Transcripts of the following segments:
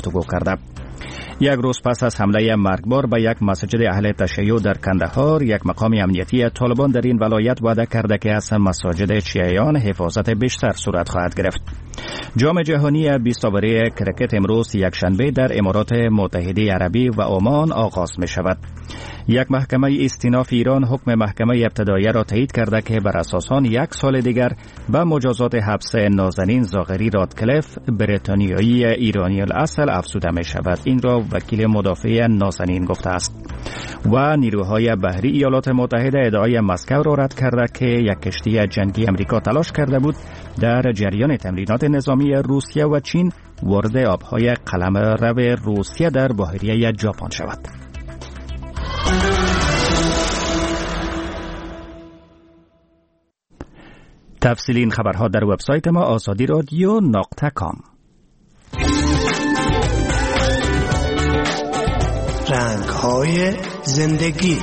گفتگو کرده. یک روز پس از حمله مرگبار به یک مسجد اهل تشیع در کندهار، یک مقام امنیتی طالبان در این ولایت وعده کرده که از مساجد شیعیان حفاظت بیشتر صورت خواهد گرفت. جام جهانی 20 اوری کرکت امروز یک شنبه در امارات متحده عربی و عمان آغاز می شود. یک محکمه استیناف ایران حکم محکمه ابتدایی را تایید کرده که بر اساس آن 1 سال دیگر به مجازات حبس نازنین زاغری رادکلف بریتانیایی ایرانی الاصل افزوده می شود. این را وکیل مدافع نازنین گفته است. و نیروهای بحری ایالات متحده ادعای مسکو را رد کرده که یک کشتی جنگی امریکا تلاش کرده بود در جریان تمرینات نظامی روسیه و چین وارد آبهای قلمرو روسیه در بحیره ژاپن شود. تفصیل این خبرها در وبسایت ما azadiradio.com. رنگ‌های زندگی.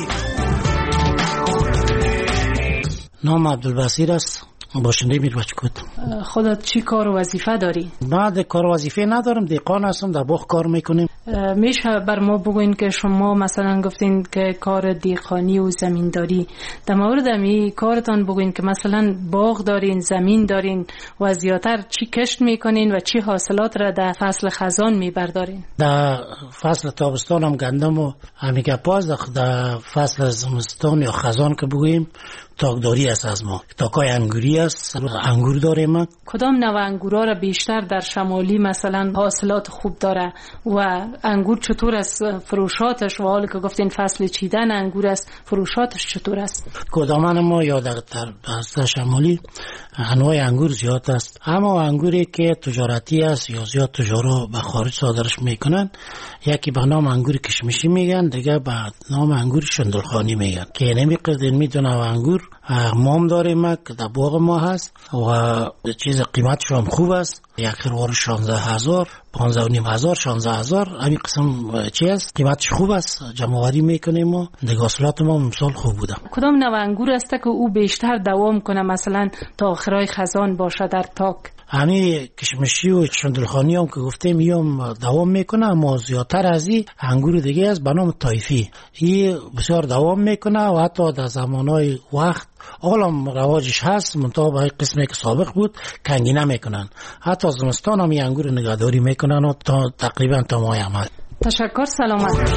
نام عبدالبصیر است، باشنده میربچکوت. خودت چی کار و وظیفه داری؟ بعد کار و وظیفه ندارم، دهقان هستم، در باغ کار میکنیم. میشه بر ما بگوین که شما مثلا گفتین که کار دهقانی و زمینداری، در مورد می کارتان بگوین که مثلا باغ دارین، زمین دارین و زیاتر چی کشت میکنین و چی حاصلات را در فصل خزان میبردارین؟ در فصل تابستان هم گندم و همیگه پاز، در فصل زمستان یا خزان که بگوییم تاکداری است از ما. تاکای انگوری است، انگور داریم. کدام نوع انگورا را بیشتر در شمالی مثلا حاصلات خوب داره و انگور چطور است فروشاتش؟ و حالی که گفتین فصل چیدن انگور است، فروشاتش چطور است؟ کدامان ما یا در شمالی انواع انگور زیاد است، اما انگوری که تجارتی است یا زیاد تجارا به خارج صادرش میکنن، یکی به نام انگور کشمشی میگن، دیگه به نام انگور شندلخانی میگن که نمیقدر میدونه انگور مام داریم که در باغ ما هست و چیز قیمتش هم خوب است. یک خروار 16,000 15,500 16,000 همین قسم چی است، قیمتش خوب است، جمع‌آوری میکنیم و دیگه حاصلات ما امسال خوب بوده. کدام نوع انگور است که او بیشتر دوام کنه، مثلا تا آخرای خزان باشه در تاک؟ همین کشمشی و شندلخانی هم که گفتیم میام دوام میکنه، اما زیادتر از این انگور دیگه است به نام طایفی، این بسیار دوام میکنه و حتی در زمانهای وقت عالم رواجش هست، منتها به قسمی که سابق بود کنگی نمیکنن. حتی زمستان هم این انگور نگهداری میکنن و تقریبا تا ماه عمل. تشکر، سلامت.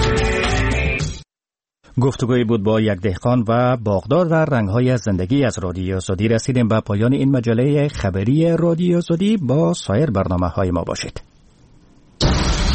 گفتگوی بود با یک دهقان و باغدار در رنگ‌های زندگی از رادیو زودی. رسیدیم به پایان این مجله خبری رادیو زودی. با سایر برنامه‌های ما باشید.